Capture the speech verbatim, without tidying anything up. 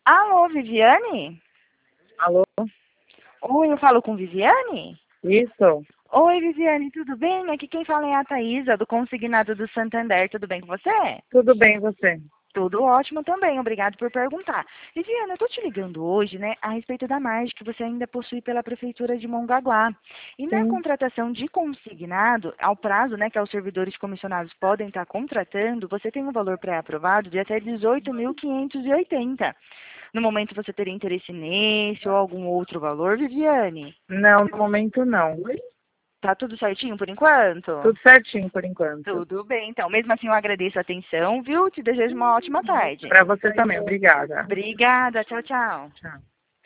Alô, Viviane? Alô? Oi, eu falo com Viviane? Isso? Oi, Viviane, tudo bem? Aqui quem fala é a Thaisa, do Consignado do Santander. Tudo bem com você? Tudo bem, e você? Tudo ótimo também, obrigado por perguntar. Viviane, eu tô te ligando hoje, né, a respeito da margem que você ainda possui pela Prefeitura de Mongaguá. E na Sim. contratação de consignado, ao prazo, né, que os servidores comissionados podem estar contratando, você tem um valor pré-aprovado de até dezoito mil quinhentos e oitenta. No momento você teria interesse nesse ou algum outro valor, Viviane? Não, no momento não. Tá tudo certinho por enquanto? Tudo certinho por enquanto. Tudo bem, então. Mesmo assim, eu agradeço a atenção, viu? Te desejo uma ótima tarde. Para você também, obrigada. Obrigada. Tchau, tchau. Tchau.